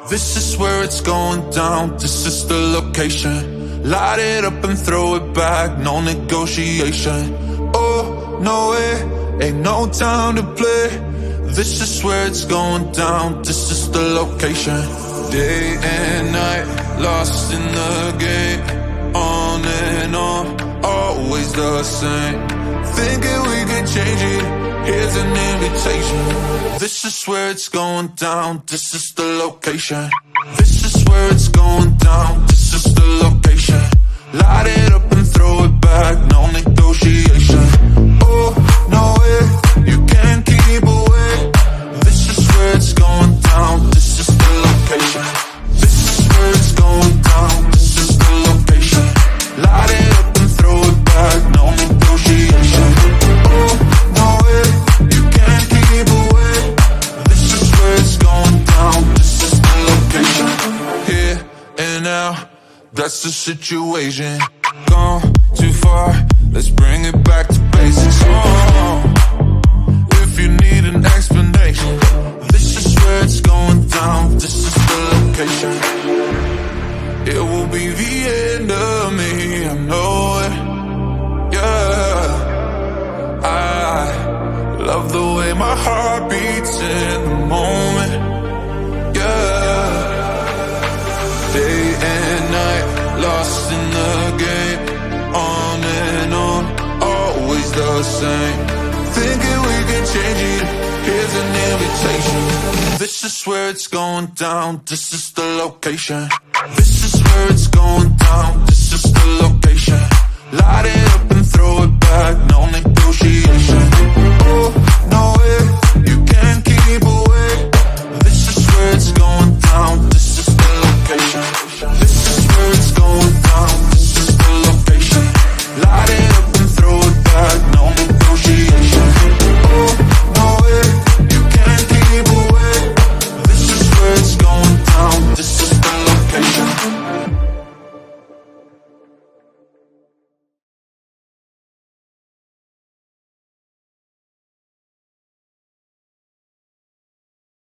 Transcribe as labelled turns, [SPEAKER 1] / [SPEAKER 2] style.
[SPEAKER 1] This is where it's going down, this is the location. Light it up and throw it back, no negotiation. Oh, no way, ain't no time to play. This is where it's going down, this is the location. Day and night, lost in the game. On and on, always the same. Thinking we can change it, here's an invitation. This is where it's going down, this is the location. This is where it's going down, this is the location. Light it up and throw it back, no negotiation. Oh, no way, you can't keep away. This is where it's going down, this is the location. This is where it's going down, this is the location. Light it up and throw it back, no negotiation. Oh, no way, you can't keep away. This is where it's going down, this is the location. Here and now, that's the situation. Gone too far, let's bring it back to basics. Oh, if you need an explanation, this is where it's going down, this is the location. It will be the end of me, I know it. Yeah, I love the way my heart beats in the moment. Yeah, day and night, lost in the game. On and on, always the same. Thinking we can change it, here's an invitation. This is where it's going down, this is the location. This is where it's going down, this is the location. Light it up and throw it back, no negotiation. Oh,